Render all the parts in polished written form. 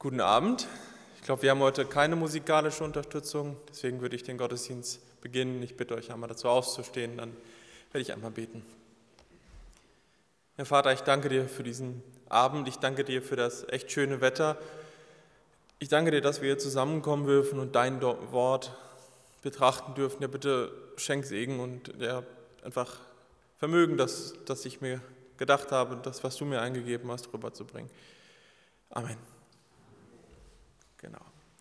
Guten Abend. Ich glaube, wir haben heute keine musikalische Unterstützung, deswegen würde ich den Gottesdienst beginnen. Ich bitte euch einmal dazu aufzustehen, dann werde ich einmal beten. Herr Vater, ich danke dir für diesen Abend, ich danke dir für das echt schöne Wetter. Ich danke dir, dass wir hier zusammenkommen dürfen und dein Wort betrachten dürfen. Ja, bitte schenk Segen und ja, einfach Vermögen, dass ich mir gedacht habe, das, was du mir eingegeben hast, rüberzubringen. Amen. Genau.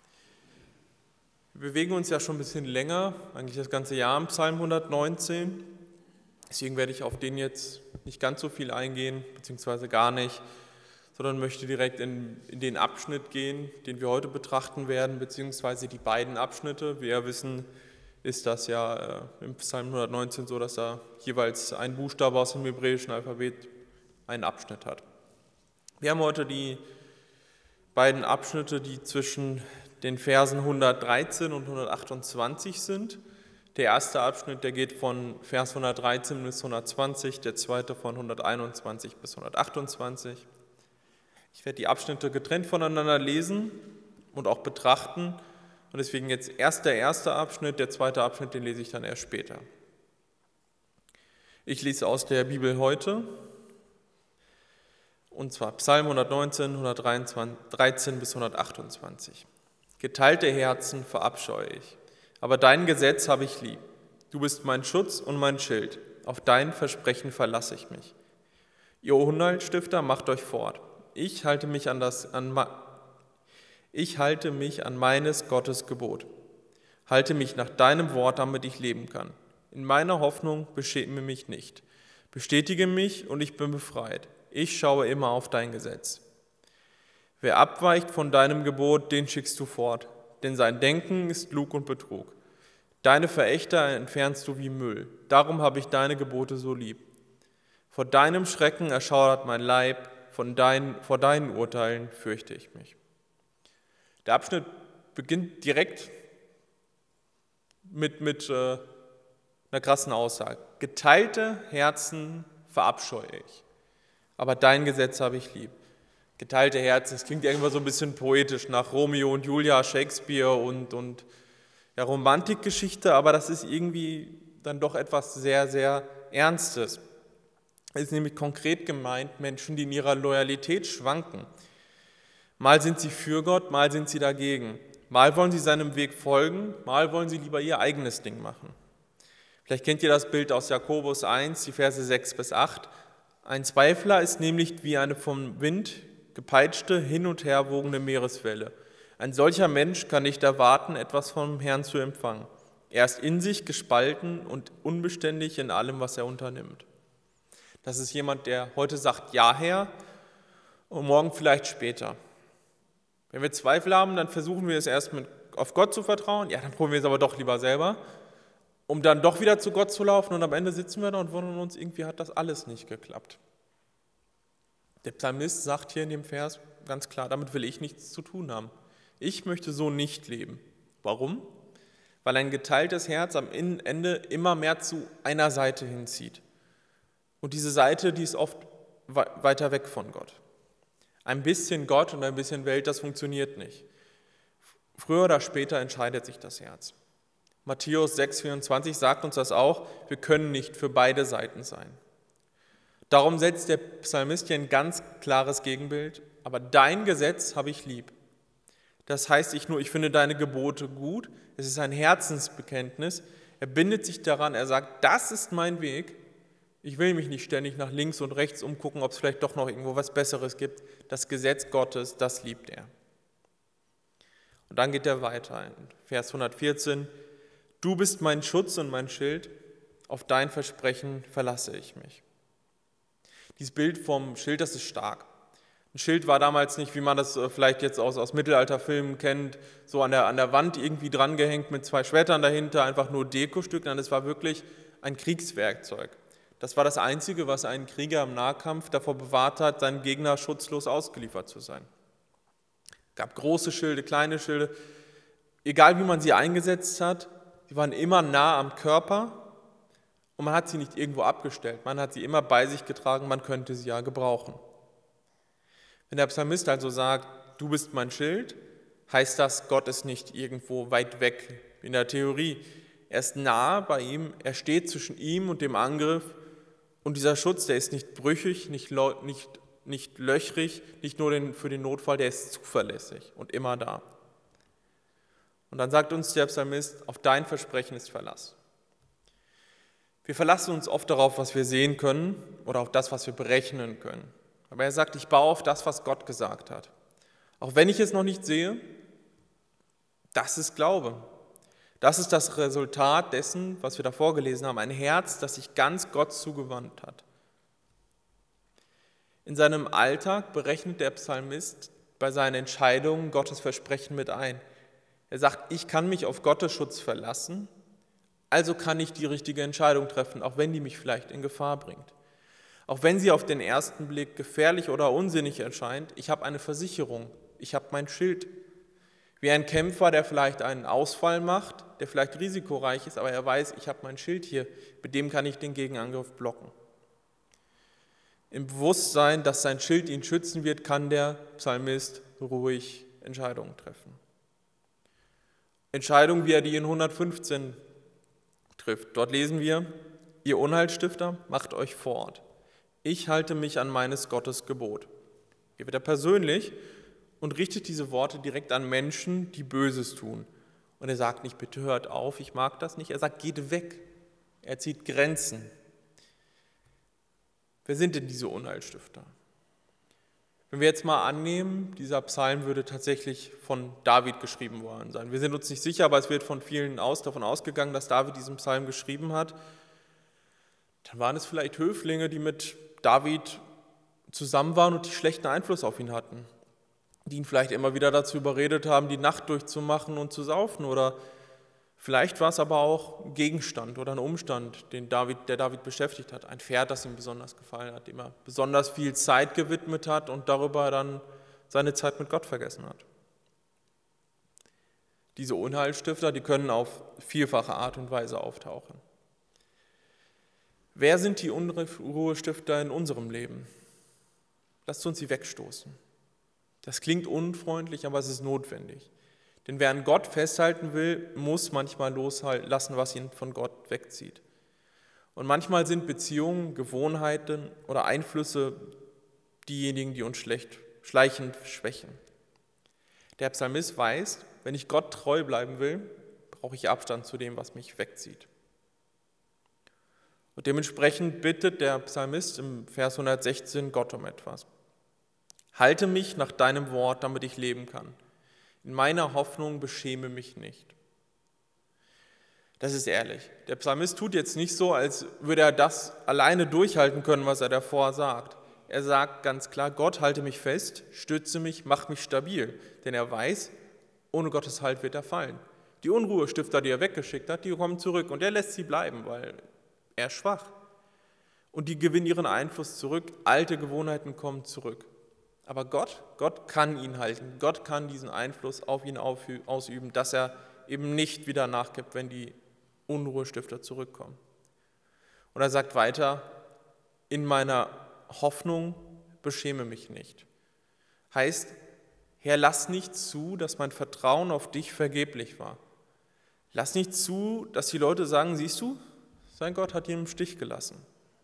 Wir bewegen uns ja schon ein bisschen länger, eigentlich das ganze Jahr im Psalm 119. Deswegen werde ich auf den jetzt nicht ganz so viel eingehen, beziehungsweise gar nicht, sondern möchte direkt in den Abschnitt gehen, den wir heute betrachten werden, beziehungsweise die beiden Abschnitte. Wie wir wissen, ist das ja im Psalm 119 so, dass da jeweils ein Buchstabe aus dem hebräischen Alphabet einen Abschnitt hat. Wir haben heute die beiden Abschnitte, die zwischen den Versen 113 und 128 sind. Der erste Abschnitt, der geht von Vers 113 bis 120, der zweite von 121 bis 128. Ich werde die Abschnitte getrennt voneinander lesen und auch betrachten. Und deswegen jetzt erst der erste Abschnitt, der zweite Abschnitt, den lese ich dann erst später. Ich lese aus der Bibel heute. Und zwar Psalm 119, 113 bis 128. Geteilte Herzen verabscheue ich, aber dein Gesetz habe ich lieb. Du bist mein Schutz und mein Schild, auf dein Versprechen verlasse ich mich. Ihr Unheilstifter, macht euch fort. Ich halte mich an meines Gottes Gebot. Halte mich nach deinem Wort, damit ich leben kann. In meiner Hoffnung beschäme mich nicht. Bestätige mich und ich bin befreit. Ich schaue immer auf dein Gesetz. Wer abweicht von deinem Gebot, den schickst du fort, denn sein Denken ist Lug und Betrug. Deine Verächter entfernst du wie Müll, darum habe ich deine Gebote so lieb. Vor deinem Schrecken erschaudert mein Leib, vor deinen Urteilen fürchte ich mich. Der Abschnitt beginnt direkt mit einer krassen Aussage. Geteilte Herzen verabscheue ich, aber dein Gesetz habe ich lieb. Geteilte Herzen, das klingt irgendwann so ein bisschen poetisch nach Romeo und Julia, Shakespeare und ja, Romantikgeschichte, aber das ist irgendwie dann doch etwas sehr, sehr Ernstes. Es ist nämlich konkret gemeint Menschen, die in ihrer Loyalität schwanken. Mal sind sie für Gott, mal sind sie dagegen. Mal wollen sie seinem Weg folgen, mal wollen sie lieber ihr eigenes Ding machen. Vielleicht kennt ihr das Bild aus Jakobus 1, die Verse 6 bis 8. Ein Zweifler ist nämlich wie eine vom Wind gepeitschte, hin und her wogende Meereswelle. Ein solcher Mensch kann nicht erwarten, etwas vom Herrn zu empfangen. Er ist in sich gespalten und unbeständig in allem, was er unternimmt. Das ist jemand, der heute sagt, ja Herr, und morgen vielleicht später. Wenn wir Zweifel haben, dann versuchen wir es erst auf Gott zu vertrauen, ja, dann probieren wir es aber doch lieber selber, um dann doch wieder zu Gott zu laufen und am Ende sitzen wir da und wundern uns, irgendwie hat das alles nicht geklappt. Der Psalmist sagt hier in dem Vers ganz klar, damit will ich nichts zu tun haben. Ich möchte so nicht leben. Warum? Weil ein geteiltes Herz am Ende immer mehr zu einer Seite hinzieht. Und diese Seite, die ist oft weiter weg von Gott. Ein bisschen Gott und ein bisschen Welt, das funktioniert nicht. Früher oder später entscheidet sich das Herz. Matthäus 6,24 sagt uns das auch, wir können nicht für beide Seiten sein. Darum setzt der Psalmist hier ein ganz klares Gegenbild, aber dein Gesetz habe ich lieb. Das heißt nicht nur, ich finde deine Gebote gut, es ist ein Herzensbekenntnis, er bindet sich daran, er sagt, das ist mein Weg, ich will mich nicht ständig nach links und rechts umgucken, ob es vielleicht doch noch irgendwo was Besseres gibt, das Gesetz Gottes, das liebt er. Und dann geht er weiter in Vers 114, du bist mein Schutz und mein Schild, auf dein Versprechen verlasse ich mich. Dieses Bild vom Schild, das ist stark. Ein Schild war damals nicht, wie man das vielleicht jetzt aus Mittelalterfilmen kennt, so an der Wand irgendwie drangehängt mit zwei Schwertern dahinter, einfach nur Dekostück, sondern es war wirklich ein Kriegswerkzeug. Das war das Einzige, was einen Krieger im Nahkampf davor bewahrt hat, seinem Gegner schutzlos ausgeliefert zu sein. Es gab große Schilde, kleine Schilde, egal wie man sie eingesetzt hat, sie waren immer nah am Körper. Und man hat sie nicht irgendwo abgestellt, man hat sie immer bei sich getragen, man könnte sie ja gebrauchen. Wenn der Psalmist also sagt, du bist mein Schild, heißt das, Gott ist nicht irgendwo weit weg in der Theorie. Er ist nahe bei ihm, er steht zwischen ihm und dem Angriff und dieser Schutz, der ist nicht brüchig, nicht löchrig, nicht nur für den Notfall, der ist zuverlässig und immer da. Und dann sagt uns der Psalmist, auf dein Versprechen ist Verlass. Wir verlassen uns oft darauf, was wir sehen können oder auf das, was wir berechnen können. Aber er sagt, ich baue auf das, was Gott gesagt hat. Auch wenn ich es noch nicht sehe, das ist Glaube. Das ist das Resultat dessen, was wir davor gelesen haben, ein Herz, das sich ganz Gott zugewandt hat. In seinem Alltag berechnet der Psalmist bei seinen Entscheidungen Gottes Versprechen mit ein. Er sagt, ich kann mich auf Gottes Schutz verlassen, also kann ich die richtige Entscheidung treffen, auch wenn die mich vielleicht in Gefahr bringt. Auch wenn sie auf den ersten Blick gefährlich oder unsinnig erscheint, ich habe eine Versicherung, ich habe mein Schild. Wie ein Kämpfer, der vielleicht einen Ausfall macht, der vielleicht risikoreich ist, aber er weiß, ich habe mein Schild hier, mit dem kann ich den Gegenangriff blocken. Im Bewusstsein, dass sein Schild ihn schützen wird, kann der Psalmist ruhig Entscheidungen treffen. Entscheidungen, wie er die in 115 trifft. Dort lesen wir, ihr Unheilstifter, macht euch fort. Ich halte mich an meines Gottes Gebot. Hier wird er persönlich und richtet diese Worte direkt an Menschen, die Böses tun. Und er sagt nicht, bitte hört auf, ich mag das nicht. Er sagt, geht weg. Er zieht Grenzen. Wer sind denn diese Unheilstifter? Wenn wir jetzt mal annehmen, dieser Psalm würde tatsächlich von David geschrieben worden sein. Wir sind uns nicht sicher, aber es wird von vielen davon ausgegangen, dass David diesen Psalm geschrieben hat. Dann waren es vielleicht Höflinge, die mit David zusammen waren und die schlechten Einfluss auf ihn hatten, die ihn vielleicht immer wieder dazu überredet haben, die Nacht durchzumachen und zu saufen. Oder vielleicht war es aber auch ein Gegenstand oder ein Umstand, der David beschäftigt hat. Ein Pferd, das ihm besonders gefallen hat, dem er besonders viel Zeit gewidmet hat und darüber dann seine Zeit mit Gott vergessen hat. Diese Unheilstifter, die können auf vielfache Art und Weise auftauchen. Wer sind die Unruhestifter in unserem Leben? Lasst uns sie wegstoßen. Das klingt unfreundlich, aber es ist notwendig. Denn wer an Gott festhalten will, muss manchmal loslassen, was ihn von Gott wegzieht. Und manchmal sind Beziehungen, Gewohnheiten oder Einflüsse diejenigen, die uns schleichend schwächen. Der Psalmist weiß, wenn ich Gott treu bleiben will, brauche ich Abstand zu dem, was mich wegzieht. Und dementsprechend bittet der Psalmist im Vers 116 Gott um etwas. Halte mich nach deinem Wort, damit ich leben kann. In meiner Hoffnung beschäme mich nicht. Das ist ehrlich. Der Psalmist tut jetzt nicht so, als würde er das alleine durchhalten können, was er davor sagt. Er sagt ganz klar, Gott, halte mich fest, stütze mich, mach mich stabil. Denn er weiß, ohne Gottes Halt wird er fallen. Die Unruhestifter, die er weggeschickt hat, die kommen zurück und er lässt sie bleiben, weil er ist schwach. Und die gewinnen ihren Einfluss zurück, alte Gewohnheiten kommen zurück. Aber Gott kann ihn halten, Gott kann diesen Einfluss auf ihn ausüben, dass er eben nicht wieder nachgibt, wenn die Unruhestifter zurückkommen. Und er sagt weiter, in meiner Hoffnung beschäme mich nicht. Heißt, Herr, lass nicht zu, dass mein Vertrauen auf dich vergeblich war. Lass nicht zu, dass die Leute sagen, siehst du, sein Gott hat ihn im Stich gelassen.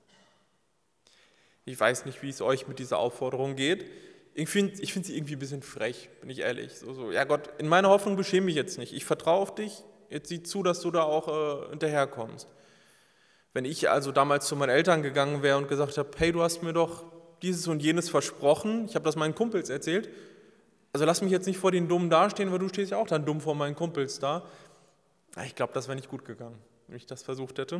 Ich weiß nicht, wie es euch mit dieser Aufforderung geht. Ich finde sie irgendwie ein bisschen frech, bin ich ehrlich. Ja Gott, in meiner Hoffnung beschäme mich jetzt nicht. Ich vertraue auf dich, jetzt sieh zu, dass du da auch hinterherkommst. Wenn ich also damals zu meinen Eltern gegangen wäre und gesagt habe, hey, du hast mir doch dieses und jenes versprochen, ich habe das meinen Kumpels erzählt, also lass mich jetzt nicht vor den Dummen dastehen, weil du stehst ja auch dann dumm vor meinen Kumpels da. Ich glaube, das wäre nicht gut gegangen, wenn ich das versucht hätte.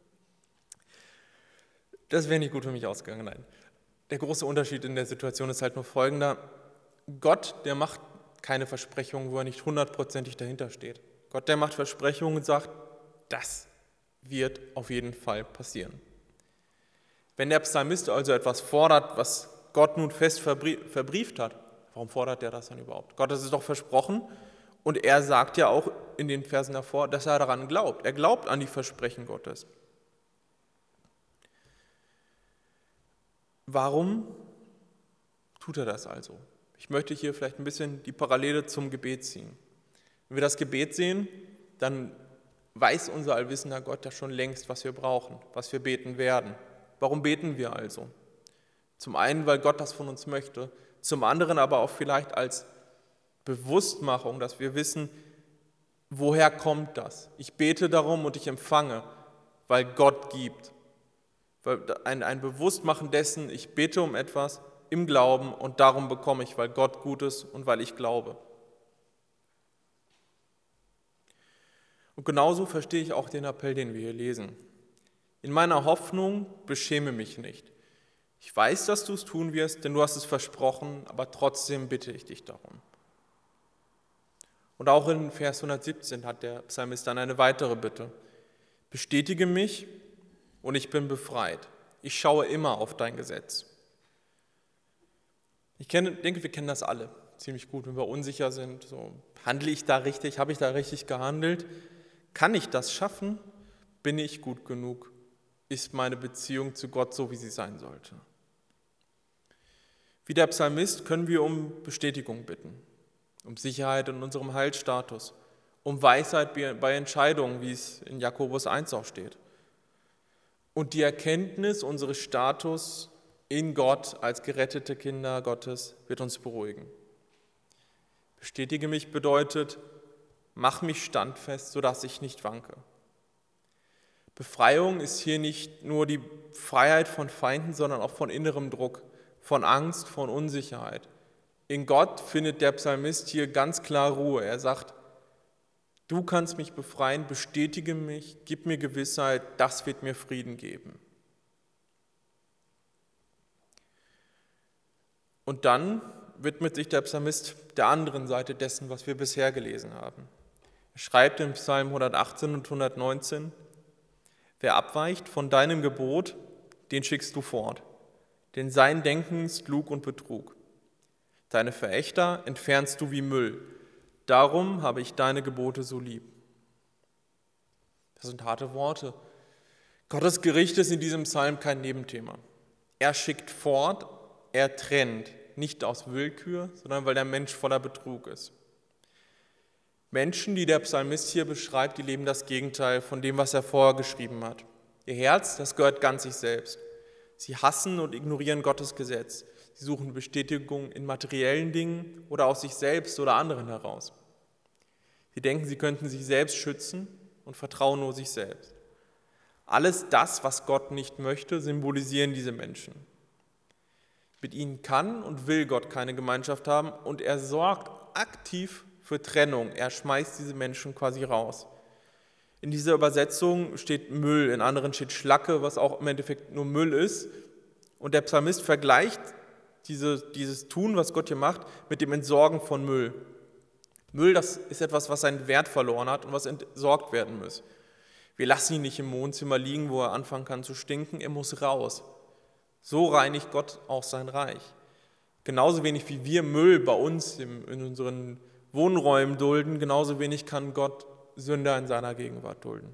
Das wäre nicht gut für mich ausgegangen, nein. Der große Unterschied in der Situation ist halt nur folgender. Gott, der macht keine Versprechungen, wo er nicht 100%ig dahinter steht. Gott, der macht Versprechungen und sagt, das wird auf jeden Fall passieren. Wenn der Psalmist also etwas fordert, was Gott nun fest verbrieft hat, warum fordert er das dann überhaupt? Gott hat es doch versprochen und er sagt ja auch in den Versen davor, dass er daran glaubt. Er glaubt an die Versprechen Gottes. Warum tut er das also? Ich möchte hier vielleicht ein bisschen die Parallele zum Gebet ziehen. Wenn wir das Gebet sehen, dann weiß unser allwissender Gott ja schon längst, was wir brauchen, was wir beten werden. Warum beten wir also? Zum einen, weil Gott das von uns möchte, zum anderen aber auch vielleicht als Bewusstmachung, dass wir wissen, woher kommt das? Ich bete darum und ich empfange, weil Gott gibt. Ein Bewusstmachen dessen, ich bete um etwas im Glauben und darum bekomme ich, weil Gott gut ist und weil ich glaube. Und genauso verstehe ich auch den Appell, den wir hier lesen. In meiner Hoffnung beschäme mich nicht. Ich weiß, dass du es tun wirst, denn du hast es versprochen, aber trotzdem bitte ich dich darum. Und auch in Vers 117 hat der Psalmist dann eine weitere Bitte. Bestätige mich und ich bin befreit. Ich schaue immer auf dein Gesetz. Ich denke, wir kennen das alle ziemlich gut, wenn wir unsicher sind. So, handle ich da richtig? Habe ich da richtig gehandelt? Kann ich das schaffen? Bin ich gut genug? Ist meine Beziehung zu Gott so, wie sie sein sollte? Wie der Psalmist können wir um Bestätigung bitten, um Sicherheit in unserem Heilsstatus, um Weisheit bei Entscheidungen, wie es in Jakobus 1 auch steht. Und die Erkenntnis unseres Status in Gott als gerettete Kinder Gottes wird uns beruhigen. Bestätige mich bedeutet, mach mich standfest, sodass ich nicht wanke. Befreiung ist hier nicht nur die Freiheit von Feinden, sondern auch von innerem Druck, von Angst, von Unsicherheit. In Gott findet der Psalmist hier ganz klar Ruhe. Er sagt, du kannst mich befreien, bestätige mich, gib mir Gewissheit, das wird mir Frieden geben. Und dann widmet sich der Psalmist der anderen Seite dessen, was wir bisher gelesen haben. Er schreibt in Psalm 118 und 119, wer abweicht von deinem Gebot, den schickst du fort, denn sein Denken ist Lug und Betrug. Deine Verächter entfernst du wie Müll, darum habe ich deine Gebote so lieb. Das sind harte Worte. Gottes Gericht ist in diesem Psalm kein Nebenthema. Er schickt fort, er trennt, nicht aus Willkür, sondern weil der Mensch voller Betrug ist. Menschen, die der Psalmist hier beschreibt, die leben das Gegenteil von dem, was er vorher geschrieben hat. Ihr Herz, das gehört ganz sich selbst. Sie hassen und ignorieren Gottes Gesetz. Sie suchen Bestätigung in materiellen Dingen oder aus sich selbst oder anderen heraus. Sie denken, sie könnten sich selbst schützen und vertrauen nur sich selbst. Alles das, was Gott nicht möchte, symbolisieren diese Menschen. Mit ihnen kann und will Gott keine Gemeinschaft haben und er sorgt aktiv für Trennung. Er schmeißt diese Menschen quasi raus. In dieser Übersetzung steht Müll, in anderen steht Schlacke, was auch im Endeffekt nur Müll ist. Und der Psalmist vergleicht dieses Tun, was Gott hier macht, mit dem Entsorgen von Müll. Müll, das ist etwas, was seinen Wert verloren hat und was entsorgt werden muss. Wir lassen ihn nicht im Wohnzimmer liegen, wo er anfangen kann zu stinken, er muss raus. So reinigt Gott auch sein Reich. Genauso wenig wie wir Müll bei uns in unseren Wohnräumen dulden, genauso wenig kann Gott Sünder in seiner Gegenwart dulden.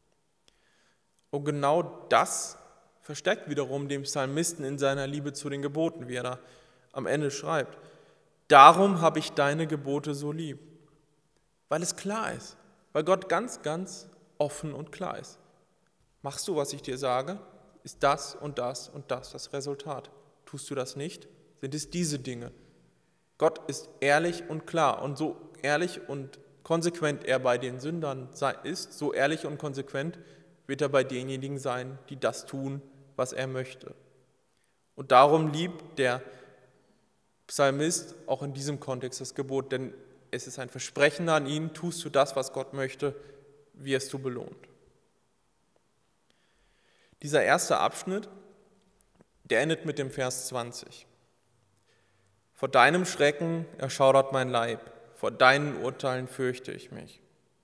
Und genau das versteckt wiederum den Psalmisten in seiner Liebe zu den Geboten, wie er da am Ende schreibt. Darum habe ich deine Gebote so lieb. Weil es klar ist, weil Gott ganz, ganz offen und klar ist. Machst du, was ich dir sage? Ist das und das und das Resultat. Tust du das nicht, sind es diese Dinge. Gott ist ehrlich und klar und so ehrlich und konsequent er bei den Sündern ist, so ehrlich und konsequent wird er bei denjenigen sein, die das tun, was er möchte. Und darum liebt der Psalmist auch in diesem Kontext das Gebot, denn es ist ein Versprechen an ihn, tust du das, was Gott möchte, wirst du belohnt. Dieser erste Abschnitt, der endet mit dem Vers 20. Vor deinem Schrecken erschaudert mein Leib, vor deinen Urteilen fürchte ich mich.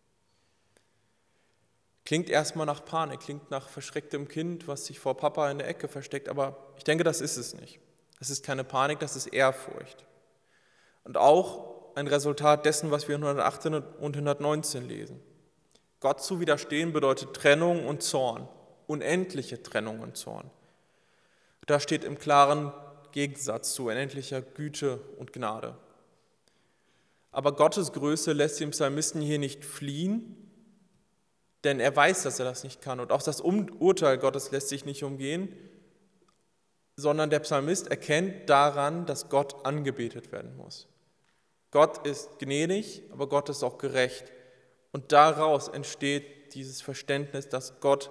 Klingt erstmal nach Panik, klingt nach verschrecktem Kind, was sich vor Papa in der Ecke versteckt, aber ich denke, das ist es nicht. Das ist keine Panik, das ist Ehrfurcht. Und auch ein Resultat dessen, was wir in 118 und 119 lesen. Gott zu widerstehen bedeutet Trennung und Zorn. Unendliche Trennung und Zorn. Da steht im klaren Gegensatz zu unendlicher Güte und Gnade. Aber Gottes Größe lässt den Psalmisten hier nicht fliehen, denn er weiß, dass er das nicht kann. Und auch das Urteil Gottes lässt sich nicht umgehen, sondern der Psalmist erkennt daran, dass Gott angebetet werden muss. Gott ist gnädig, aber Gott ist auch gerecht. Und daraus entsteht dieses Verständnis, dass Gott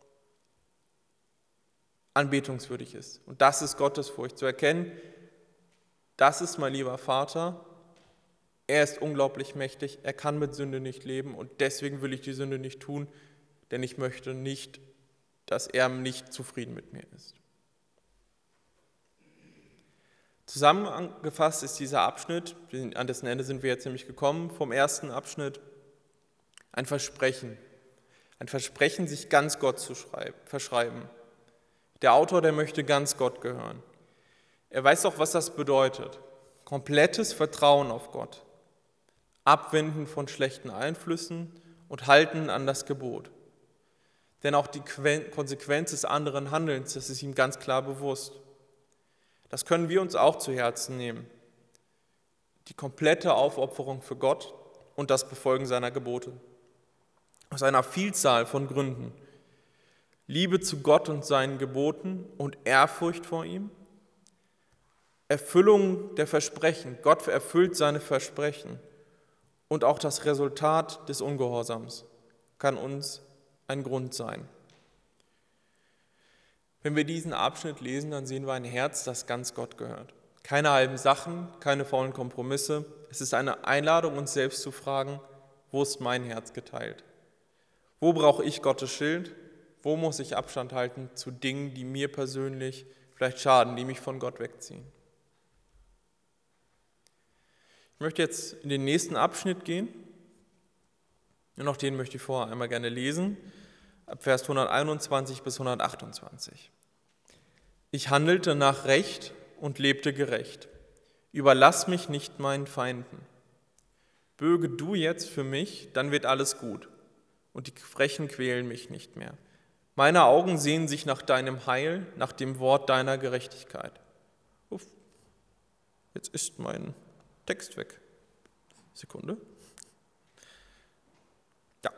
anbetungswürdig ist. Und das ist Gottesfurcht, zu erkennen, das ist mein lieber Vater, er ist unglaublich mächtig, er kann mit Sünde nicht leben und deswegen will ich die Sünde nicht tun, denn ich möchte nicht, dass er nicht zufrieden mit mir ist. Zusammengefasst ist dieser Abschnitt, an dessen Ende sind wir jetzt nämlich gekommen, vom ersten Abschnitt, ein Versprechen, sich ganz Gott zu verschreiben. Der Autor, der möchte ganz Gott gehören. Er weiß auch, was das bedeutet. Komplettes Vertrauen auf Gott, Abwenden von schlechten Einflüssen und Halten an das Gebot. Denn auch die Konsequenz des anderen Handelns, das ist ihm ganz klar bewusst. Das können wir uns auch zu Herzen nehmen. Die komplette Aufopferung für Gott und das Befolgen seiner Gebote. Aus einer Vielzahl von Gründen. Liebe zu Gott und seinen Geboten und Ehrfurcht vor ihm. Erfüllung der Versprechen. Gott erfüllt seine Versprechen. Und auch das Resultat des Ungehorsams kann uns ein Grund sein. Wenn wir diesen Abschnitt lesen, dann sehen wir ein Herz, das ganz Gott gehört. Keine halben Sachen, keine faulen Kompromisse. Es ist eine Einladung, uns selbst zu fragen, wo ist mein Herz geteilt? Wo brauche ich Gottes Schild? Wo muss ich Abstand halten zu Dingen, die mir persönlich vielleicht schaden, die mich von Gott wegziehen? Ich möchte jetzt in den nächsten Abschnitt gehen. Und auch den möchte ich vorher einmal gerne lesen, ab Vers 121 bis 128. Ich handelte nach Recht und lebte gerecht. Überlass mich nicht meinen Feinden. Bürge du jetzt für mich, dann wird alles gut. Und die Frechen quälen mich nicht mehr. Meine Augen sehen sich nach deinem Heil, nach dem Wort deiner Gerechtigkeit. Uff, jetzt ist mein Text weg. Sekunde. Ja.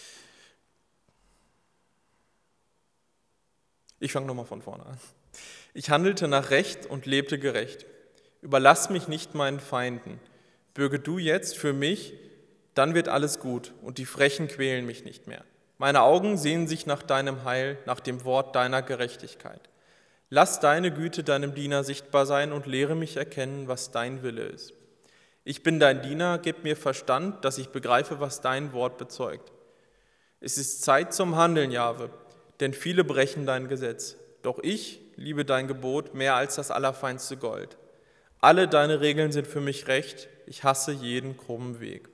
Ich fange nochmal von vorne an. Ich handelte nach Recht und lebte gerecht. Überlass mich nicht meinen Feinden. Bürge du jetzt für mich, dann wird alles gut und die Frechen quälen mich nicht mehr. Meine Augen sehen sich nach deinem Heil, nach dem Wort deiner Gerechtigkeit. Lass deine Güte deinem Diener sichtbar sein und lehre mich erkennen, was dein Wille ist. Ich bin dein Diener, gib mir Verstand, dass ich begreife, was dein Wort bezeugt. Es ist Zeit zum Handeln, Jahwe, denn viele brechen dein Gesetz. Doch ich liebe dein Gebot mehr als das allerfeinste Gold. Alle deine Regeln sind für mich recht, ich hasse jeden krummen Weg.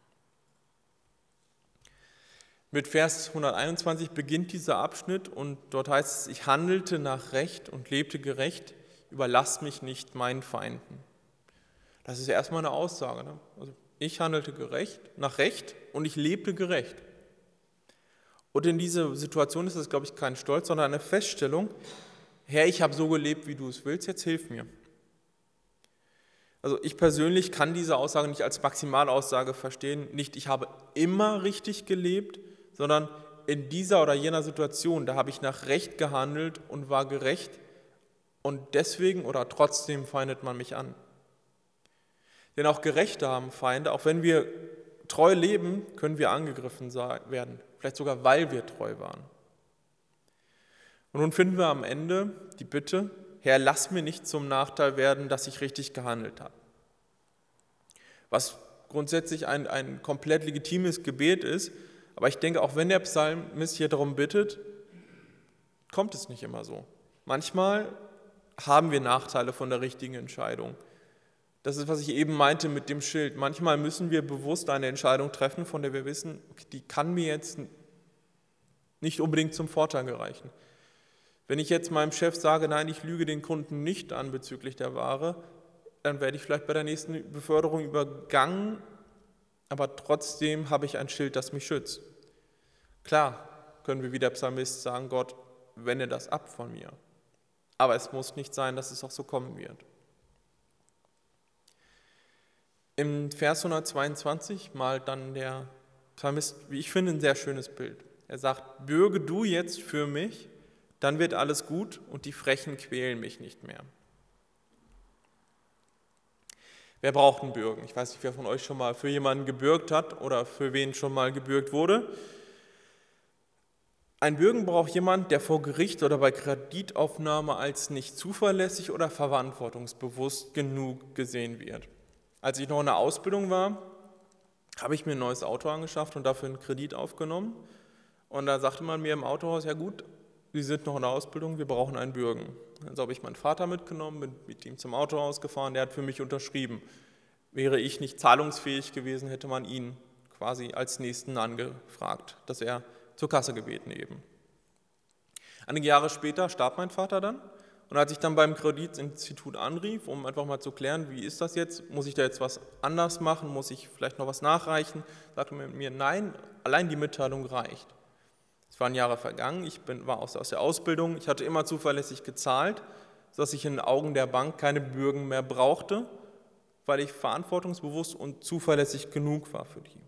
Mit Vers 121 beginnt dieser Abschnitt und dort heißt es, ich handelte nach Recht und lebte gerecht, überlass mich nicht meinen Feinden. Das ist erstmal eine Aussage. Ne? Also ich handelte nach Recht und ich lebte gerecht. Und in dieser Situation ist es, glaube ich, kein Stolz, sondern eine Feststellung, Herr, ich habe so gelebt, wie du es willst, jetzt hilf mir. Also ich persönlich kann diese Aussage nicht als Maximalaussage verstehen, nicht ich habe immer richtig gelebt, sondern in dieser oder jener Situation, da habe ich nach Recht gehandelt und war gerecht und deswegen oder trotzdem feindet man mich an. Denn auch Gerechte haben Feinde, auch wenn wir treu leben, können wir angegriffen werden, vielleicht sogar weil wir treu waren. Und nun finden wir am Ende die Bitte, Herr, lass mir nicht zum Nachteil werden, dass ich richtig gehandelt habe. Was grundsätzlich ein komplett legitimes Gebet ist, aber ich denke, auch wenn der Psalmist hier darum bittet, kommt es nicht immer so. Manchmal haben wir Nachteile von der richtigen Entscheidung. Das ist, was ich eben meinte mit dem Schild. Manchmal müssen wir bewusst eine Entscheidung treffen, von der wir wissen, okay, die kann mir jetzt nicht unbedingt zum Vorteil gereichen. Wenn ich jetzt meinem Chef sage, nein, ich lüge den Kunden nicht an bezüglich der Ware, dann werde ich vielleicht bei der nächsten Beförderung übergangen, aber trotzdem habe ich ein Schild, das mich schützt. Klar können wir wie der Psalmist sagen, Gott, wende das ab von mir. Aber es muss nicht sein, dass es auch so kommen wird. Im Vers 122 malt dann der Psalmist, wie ich finde, ein sehr schönes Bild. Er sagt, bürge du jetzt für mich, dann wird alles gut und die Frechen quälen mich nicht mehr. Wer braucht einen Bürgen? Ich weiß nicht, wer von euch schon mal für jemanden gebürgt hat oder für wen schon mal gebürgt wurde. Ein Bürgen braucht jemand, der vor Gericht oder bei Kreditaufnahme als nicht zuverlässig oder verantwortungsbewusst genug gesehen wird. Als ich noch in der Ausbildung war, habe ich mir ein neues Auto angeschafft und dafür einen Kredit aufgenommen. Und da sagte man mir im Autohaus, ja gut, Sie sind noch in der Ausbildung, wir brauchen einen Bürgen. Also habe ich meinen Vater mitgenommen, bin mit ihm zum Autohaus gefahren, der hat für mich unterschrieben. Wäre ich nicht zahlungsfähig gewesen, hätte man ihn quasi als Nächsten angefragt, dass er zur Kasse gebeten eben. Einige Jahre später starb mein Vater dann und als ich dann beim Kreditinstitut anrief, um einfach mal zu klären, wie ist das jetzt, muss ich da jetzt was anders machen, muss ich vielleicht noch was nachreichen, sagte man mir, nein, allein die Mitteilung reicht. Es waren Jahre vergangen, ich war aus der Ausbildung, ich hatte immer zuverlässig gezahlt, sodass ich in den Augen der Bank keine Bürgen mehr brauchte, weil ich verantwortungsbewusst und zuverlässig genug war für die.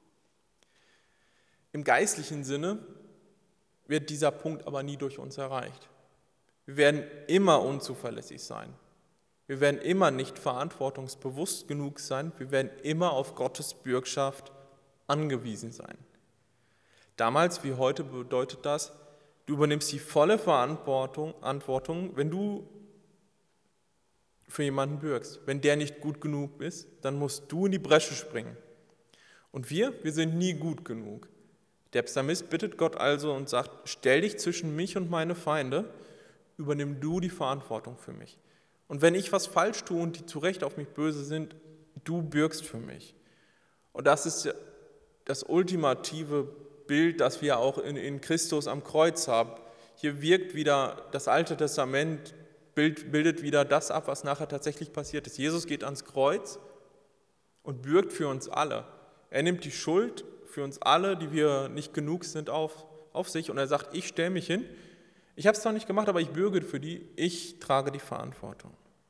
Im geistlichen Sinne wird dieser Punkt aber nie durch uns erreicht. Wir werden immer unzuverlässig sein. Wir werden immer nicht verantwortungsbewusst genug sein. Wir werden immer auf Gottes Bürgschaft angewiesen sein. Damals wie heute bedeutet das, du übernimmst die volle Verantwortung, wenn du für jemanden bürgst. Wenn der nicht gut genug ist, dann musst du in die Bresche springen. Und wir sind nie gut genug. Der Psalmist bittet Gott also und sagt, stell dich zwischen mich und meine Feinde, übernimm du die Verantwortung für mich. Und wenn ich was falsch tue und die zu Recht auf mich böse sind, du bürgst für mich. Und das ist das ultimative Bild, das wir auch in Christus am Kreuz haben. Hier wirkt wieder das Alte Testament, bildet wieder das ab, was nachher tatsächlich passiert ist. Jesus geht ans Kreuz und bürgt für uns alle. Er nimmt die Schuld für uns alle, die wir nicht genug sind, auf sich und er sagt, ich stelle mich hin. Ich habe es zwar nicht gemacht, aber ich bürge für die, ich trage die Verantwortung.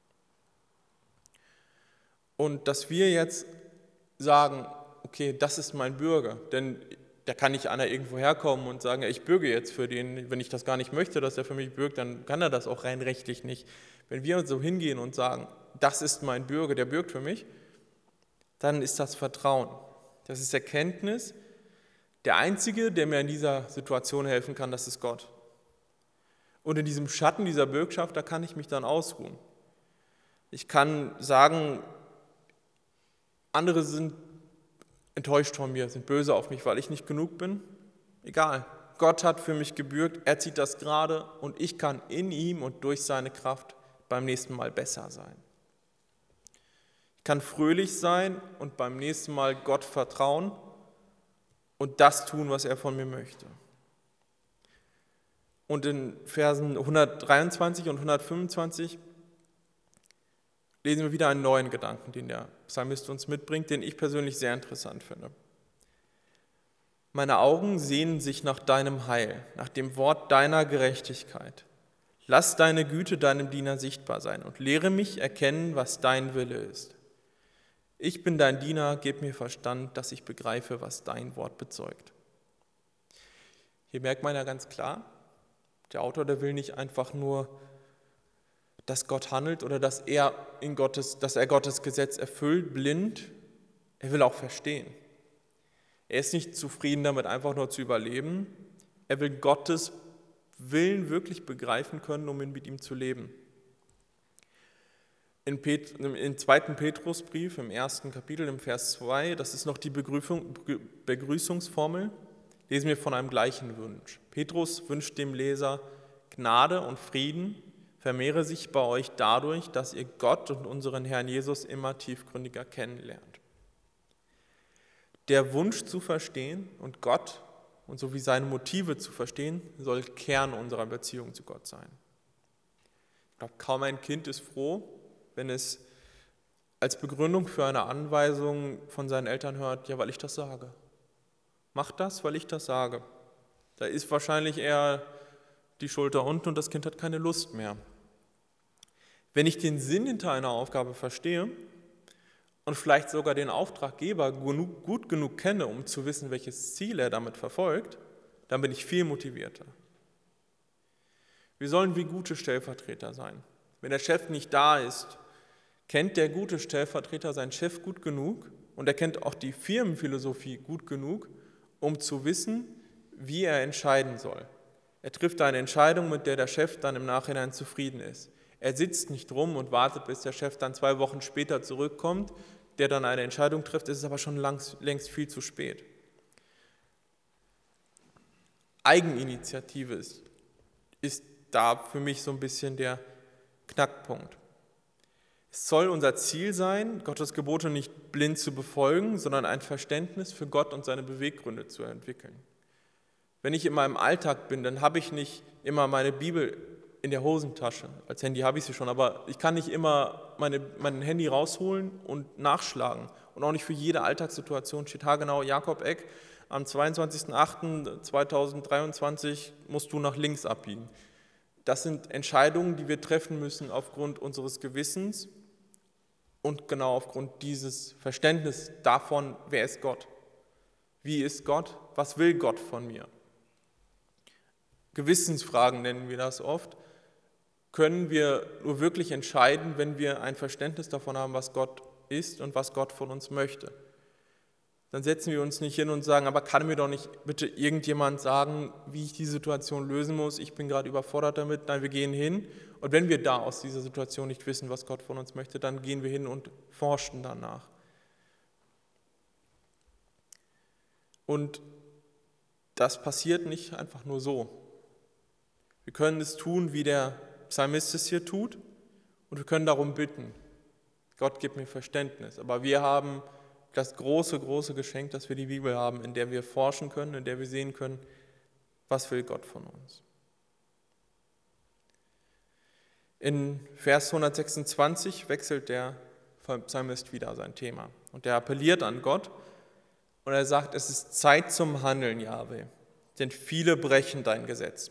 Und dass wir jetzt sagen, okay, das ist mein Bürger, denn da kann nicht einer irgendwo herkommen und sagen, ich bürge jetzt für den, wenn ich das gar nicht möchte, dass er für mich bürgt, dann kann er das auch rein rechtlich nicht. Wenn wir uns so hingehen und sagen, das ist mein Bürger, der bürgt für mich, dann ist das Vertrauen. Das ist Erkenntnis. Der Einzige, der mir in dieser Situation helfen kann, das ist Gott. Und in diesem Schatten dieser Bürgschaft, da kann ich mich dann ausruhen. Ich kann sagen, andere sind enttäuscht von mir, sind böse auf mich, weil ich nicht genug bin. Egal, Gott hat für mich gebürgt, er zieht das gerade und ich kann in ihm und durch seine Kraft beim nächsten Mal besser sein. Ich kann fröhlich sein und beim nächsten Mal Gott vertrauen und das tun, was er von mir möchte. Und in Versen 123 und 125 lesen wir wieder einen neuen Gedanken, den der Psalmist uns mitbringt, den ich persönlich sehr interessant finde. Meine Augen sehnen sich nach deinem Heil, nach dem Wort deiner Gerechtigkeit. Lass deine Güte deinem Diener sichtbar sein und lehre mich erkennen, was dein Wille ist. Ich bin dein Diener, gib mir Verstand, dass ich begreife, was dein Wort bezeugt. Hier merkt man ja ganz klar, der Autor, der will nicht einfach nur, dass Gott handelt oder dass er Gottes Gesetz erfüllt, blind. Er will auch verstehen. Er ist nicht zufrieden damit, einfach nur zu überleben. Er will Gottes Willen wirklich begreifen können, um mit ihm zu leben. Im 2. Petrusbrief, im 1. Kapitel, im Vers 2, das ist noch die Begrüßungsformel, lesen wir von einem gleichen Wunsch. Petrus wünscht dem Leser Gnade und Frieden, vermehre sich bei euch dadurch, dass ihr Gott und unseren Herrn Jesus immer tiefgründiger kennenlernt. Der Wunsch zu verstehen und Gott und sowie seine Motive zu verstehen, soll Kern unserer Beziehung zu Gott sein. Ich glaube, kaum ein Kind ist froh, wenn es als Begründung für eine Anweisung von seinen Eltern hört, ja, weil ich das sage. Mach das, weil ich das sage. Da ist wahrscheinlich eher die Schulter unten und das Kind hat keine Lust mehr. Wenn ich den Sinn hinter einer Aufgabe verstehe und vielleicht sogar den Auftraggeber gut genug kenne, um zu wissen, welches Ziel er damit verfolgt, dann bin ich viel motivierter. Wir sollen wie gute Stellvertreter sein. Wenn der Chef nicht da ist, kennt der gute Stellvertreter seinen Chef gut genug und er kennt auch die Firmenphilosophie gut genug, um zu wissen, wie er entscheiden soll. Er trifft eine Entscheidung, mit der der Chef dann im Nachhinein zufrieden ist. Er sitzt nicht rum und wartet, bis der Chef dann 2 Wochen später zurückkommt, der dann eine Entscheidung trifft, es ist aber schon längst viel zu spät. Eigeninitiative ist da für mich so ein bisschen der Knackpunkt. Es soll unser Ziel sein, Gottes Gebote nicht blind zu befolgen, sondern ein Verständnis für Gott und seine Beweggründe zu entwickeln. Wenn ich in meinem Alltag bin, dann habe ich nicht immer meine Bibel in der Hosentasche. Als Handy habe ich sie schon, aber ich kann nicht immer mein Handy rausholen und nachschlagen. Und auch nicht für jede Alltagssituation steht haargenau Jakob Eck, am 22.08.2023 musst du nach links abbiegen. Das sind Entscheidungen, die wir treffen müssen aufgrund unseres Gewissens und genau aufgrund dieses Verständnisses davon, wer ist Gott? Wie ist Gott? Was will Gott von mir? Gewissensfragen nennen wir das oft. Können wir nur wirklich entscheiden, wenn wir ein Verständnis davon haben, was Gott ist und was Gott von uns möchte. Dann setzen wir uns nicht hin und sagen, aber kann mir doch nicht bitte irgendjemand sagen, wie ich die Situation lösen muss, ich bin gerade überfordert damit. Nein, wir gehen hin und wenn wir da aus dieser Situation nicht wissen, was Gott von uns möchte, dann gehen wir hin und forschen danach. Und das passiert nicht einfach nur so. Wir können es tun, wie der Psalmist es hier tut, und wir können darum bitten, Gott gibt mir Verständnis. Aber wir haben das große, große Geschenk, dass wir die Bibel haben, in der wir forschen können, in der wir sehen können, was will Gott von uns. In Vers 126 wechselt der Psalmist wieder sein Thema und er appelliert an Gott und er sagt, es ist Zeit zum Handeln, Jahwe, denn viele brechen dein Gesetz.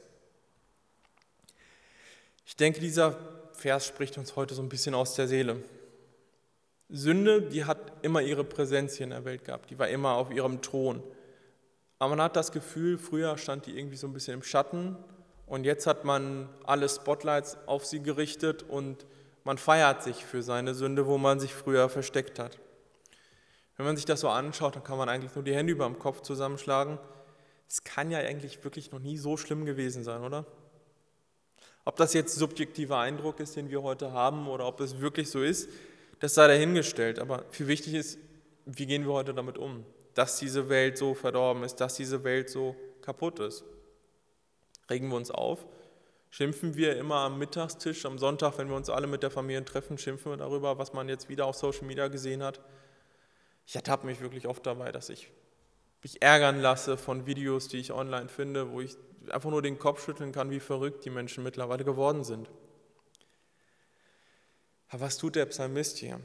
Ich denke, dieser Vers spricht uns heute so ein bisschen aus der Seele. Sünde, die hat immer ihre Präsenz hier in der Welt gehabt, die war immer auf ihrem Thron. Aber man hat das Gefühl, früher stand die irgendwie so ein bisschen im Schatten und jetzt hat man alle Spotlights auf sie gerichtet und man feiert sich für seine Sünde, wo man sich früher versteckt hat. Wenn man sich das so anschaut, dann kann man eigentlich nur die Hände über dem Kopf zusammenschlagen. Es kann ja eigentlich wirklich noch nie so schlimm gewesen sein, oder? Ob das jetzt subjektiver Eindruck ist, den wir heute haben, oder ob es wirklich so ist, das sei dahingestellt. Aber viel wichtig ist, wie gehen wir heute damit um, dass diese Welt so verdorben ist, dass diese Welt so kaputt ist. Regen wir uns auf? Schimpfen wir immer am Mittagstisch, am Sonntag, wenn wir uns alle mit der Familie treffen, schimpfen wir darüber, was man jetzt wieder auf Social Media gesehen hat? Ich ertappe mich wirklich oft dabei, dass ich mich ärgern lasse von Videos, die ich online finde, wo ich einfach nur den Kopf schütteln kann, wie verrückt die Menschen mittlerweile geworden sind. Aber was tut der Psalmist hier?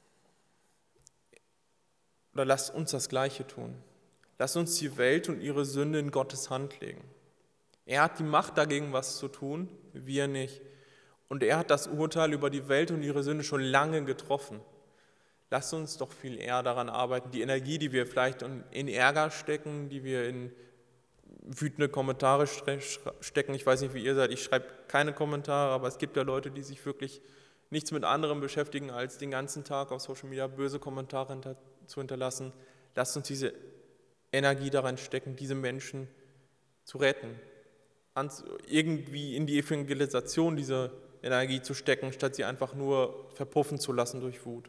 Oder lasst uns das Gleiche tun. Lasst uns die Welt und ihre Sünde in Gottes Hand legen. Er hat die Macht dagegen, was zu tun, wir nicht. Und er hat das Urteil über die Welt und ihre Sünde schon lange getroffen. Lasst uns doch viel eher daran arbeiten, die Energie, die wir vielleicht in Ärger stecken, die wir in wütende Kommentare stecken. Ich weiß nicht, wie ihr seid, ich schreibe keine Kommentare, aber es gibt ja Leute, die sich wirklich nichts mit anderem beschäftigen, als den ganzen Tag auf Social Media böse Kommentare zu hinterlassen. Lasst uns diese Energie daran stecken, diese Menschen zu retten. Irgendwie in die Evangelisation diese Energie zu stecken, statt sie einfach nur verpuffen zu lassen durch Wut.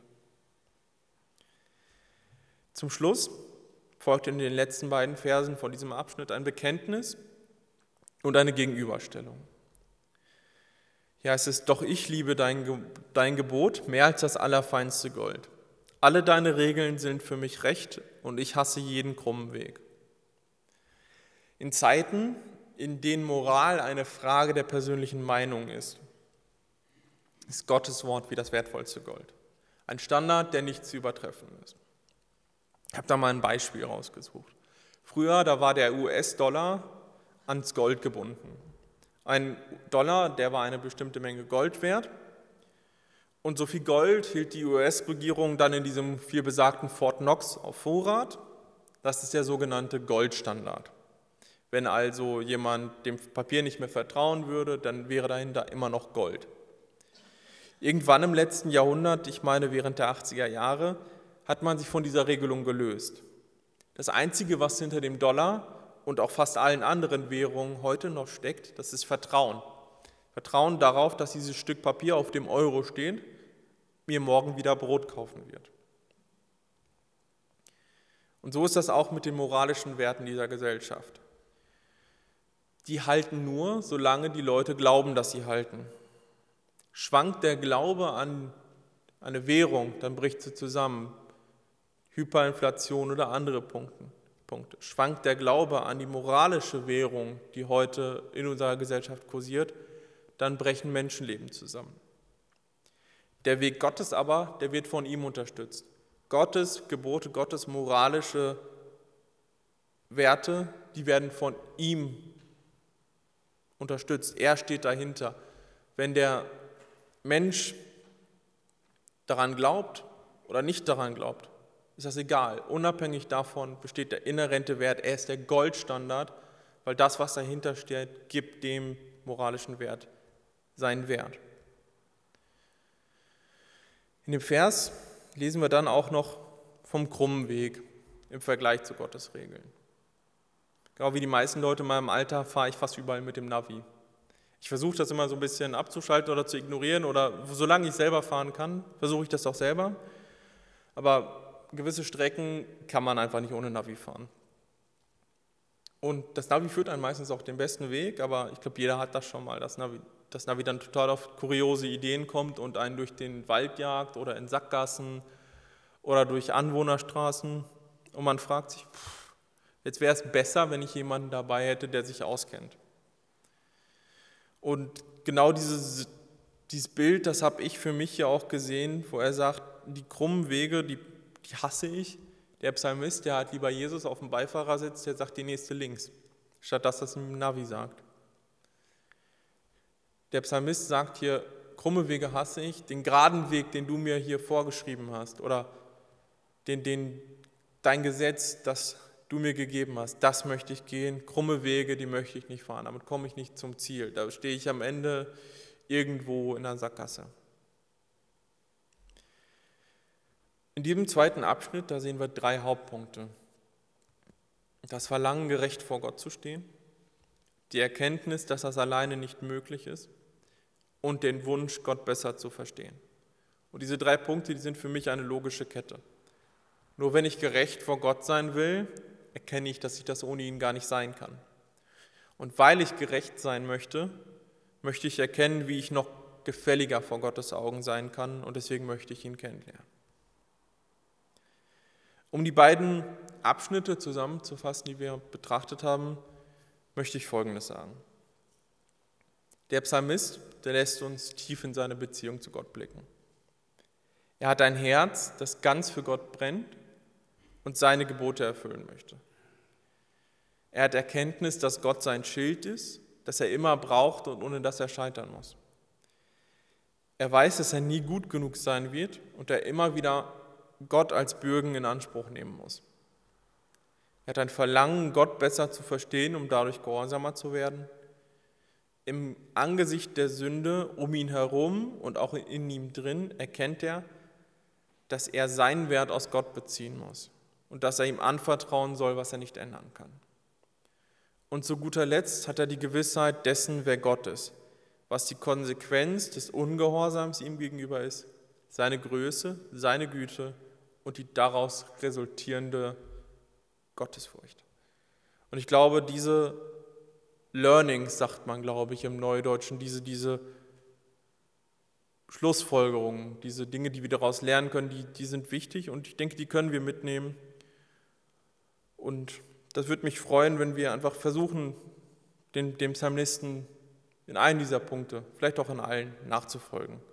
Zum Schluss folgt in den letzten beiden Versen von diesem Abschnitt ein Bekenntnis und eine Gegenüberstellung. Ja, es ist, doch ich liebe dein Gebot mehr als das allerfeinste Gold. Alle deine Regeln sind für mich recht und ich hasse jeden krummen Weg. In Zeiten, in denen Moral eine Frage der persönlichen Meinung ist Gottes Wort wie das wertvollste Gold. Ein Standard, der nicht zu übertreffen ist. Ich habe da mal ein Beispiel rausgesucht. Früher, da war der US-Dollar ans Gold gebunden. Ein Dollar, der war eine bestimmte Menge Gold wert Und so viel Gold hielt die US-Regierung dann in diesem vielbesagten Fort Knox auf Vorrat. Das ist der sogenannte Goldstandard. Wenn also jemand dem Papier nicht mehr vertrauen würde, dann wäre dahinter immer noch Gold. Irgendwann im letzten Jahrhundert, ich meine während der 80er Jahre, hat man sich von dieser Regelung gelöst. Das Einzige, was hinter dem Dollar und auch fast allen anderen Währungen heute noch steckt, das ist Vertrauen. Vertrauen darauf, dass dieses Stück Papier, auf dem Euro steht, mir morgen wieder Brot kaufen wird. Und so ist das auch mit den moralischen Werten dieser Gesellschaft. Die halten nur, solange die Leute glauben, dass sie halten. Schwankt der Glaube an eine Währung, dann bricht sie zusammen. Hyperinflation oder andere Punkte. Schwankt der Glaube an die moralische Währung, die heute in unserer Gesellschaft kursiert, dann brechen Menschenleben zusammen. Der Weg Gottes aber, der wird von ihm unterstützt. Gottes Gebote, Gottes moralische Werte, die werden von ihm unterstützt. Er steht dahinter. Wenn der Mensch daran glaubt oder nicht daran glaubt, ist das egal. Unabhängig davon besteht der inhärente Wert. Er ist der Goldstandard, weil das, was dahinter steht, gibt dem moralischen Wert seinen Wert. In dem Vers lesen wir dann auch noch vom krummen Weg im Vergleich zu Gottes Regeln. Genau wie die meisten Leute in meinem Alter fahre ich fast überall mit dem Navi. Ich versuche das immer so ein bisschen abzuschalten oder zu ignorieren oder solange ich selber fahren kann, versuche ich das auch selber. Aber gewisse Strecken kann man einfach nicht ohne Navi fahren. Und das Navi führt einen meistens auch den besten Weg, aber ich glaube, jeder hat das schon mal, dass Navi dann total auf kuriose Ideen kommt und einen durch den Wald jagt oder in Sackgassen oder durch Anwohnerstraßen. Und man fragt sich, jetzt wäre es besser, wenn ich jemanden dabei hätte, der sich auskennt. Und genau dieses Bild, das habe ich für mich ja auch gesehen, wo er sagt, die krummen Wege, die hasse ich. Der Psalmist, der hat lieber Jesus auf dem Beifahrersitz, der sagt die nächste links, statt dass das im Navi sagt. Der Psalmist sagt hier, krumme Wege hasse ich, den geraden Weg, den du mir hier vorgeschrieben hast oder dein Gesetz, das du mir gegeben hast, das möchte ich gehen. Krumme Wege, die möchte ich nicht fahren, damit komme ich nicht zum Ziel. Da stehe ich am Ende irgendwo in einer Sackgasse. In diesem zweiten Abschnitt, da sehen wir 3 Hauptpunkte. Das Verlangen, gerecht vor Gott zu stehen, die Erkenntnis, dass das alleine nicht möglich ist und den Wunsch, Gott besser zu verstehen. Und diese 3 Punkte, die sind für mich eine logische Kette. Nur wenn ich gerecht vor Gott sein will, erkenne ich, dass ich das ohne ihn gar nicht sein kann. Und weil ich gerecht sein möchte, möchte ich erkennen, wie ich noch gefälliger vor Gottes Augen sein kann und deswegen möchte ich ihn kennenlernen. Um die beiden Abschnitte zusammenzufassen, die wir betrachtet haben, möchte ich Folgendes sagen. Der Psalmist, der lässt uns tief in seine Beziehung zu Gott blicken. Er hat ein Herz, das ganz für Gott brennt und seine Gebote erfüllen möchte. Er hat Erkenntnis, dass Gott sein Schild ist, das er immer braucht und ohne das er scheitern muss. Er weiß, dass er nie gut genug sein wird und er immer wieder Gott als Bürgen in Anspruch nehmen muss. Er hat ein Verlangen, Gott besser zu verstehen, um dadurch gehorsamer zu werden. Im Angesicht der Sünde um ihn herum und auch in ihm drin erkennt er, dass er seinen Wert aus Gott beziehen muss und dass er ihm anvertrauen soll, was er nicht ändern kann. Und zu guter Letzt hat er die Gewissheit dessen, wer Gott ist, was die Konsequenz des Ungehorsams ihm gegenüber ist, seine Größe, seine Güte und die daraus resultierende Gottesfurcht. Und ich glaube, diese Learnings, sagt man, glaube ich, im Neudeutschen, diese Schlussfolgerungen, diese Dinge, die wir daraus lernen können, die sind wichtig und ich denke, die können wir mitnehmen. Und das würde mich freuen, wenn wir einfach versuchen, dem Psalmisten in einem dieser Punkte, vielleicht auch in allen, nachzufolgen.